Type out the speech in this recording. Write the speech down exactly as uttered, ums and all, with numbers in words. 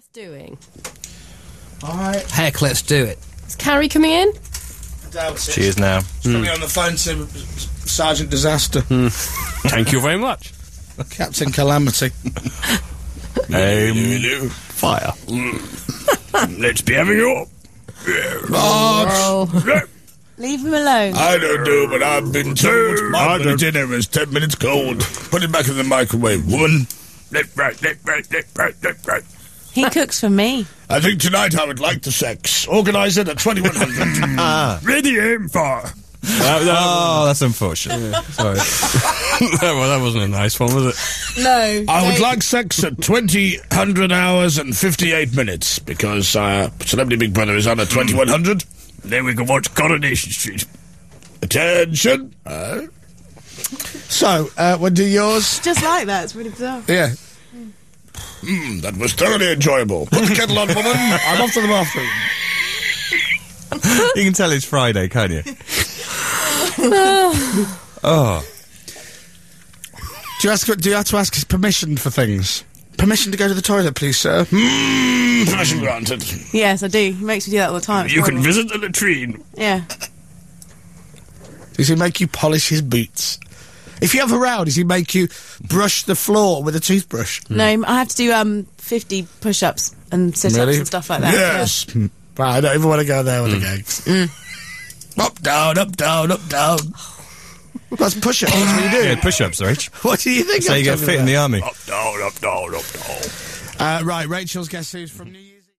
worth doing? All right. Heck, let's do it. Is Carrie coming in? I doubt it. She is now. She's probably on the phone to Sergeant Disaster. Thank you very much. Captain Calamity. Um, Fire. Let's be having you up. Marge! Leave him alone. I don't know, but I've been told my I don't- dinner is ten minutes cold. Put it back in the microwave, woman. Left, right, left, right, left, right, left, right. He cooks for me. I think tonight I would like the sex. Organise it at twenty-one hundred. Ready, aim, fire. That, that, oh, that's unfortunate. Sorry. that, well, that wasn't a nice one, was it? No. I would like sex at twenty hundred hours and fifty-eight minutes, because uh, Celebrity Big Brother is on at twenty-one hundred. Then we can watch Coronation Street. Attention. Uh, so, uh, we'll do yours. Just like that. It's really bizarre. Yeah. Hmm, that was thoroughly enjoyable. Put the kettle on, woman. I'm off to the bathroom. You can tell it's Friday, can't you? Oh. Do you, ask, do you have to ask his permission for things? Permission to go to the toilet, please, sir? Hmm, permission granted. Yes, I do. He makes me do that all the time. It's You can horrible. visit the latrine. Yeah. Does he make you polish his boots? If you have a row, does he make you brush the floor with a toothbrush? No, I have to do um fifty push-ups and sit-ups Really? and stuff like that. Yes. Hmm. Right, I don't even want to go there with the gags. Up, down, up, down, up, down. That's push-ups. That's what you do. Yeah, push-ups, Rach. What do you think? So I'm you get talking fit in about? the army. Up, down, up, down, up, down. Uh, right, Rachel's Guess Who's from New York.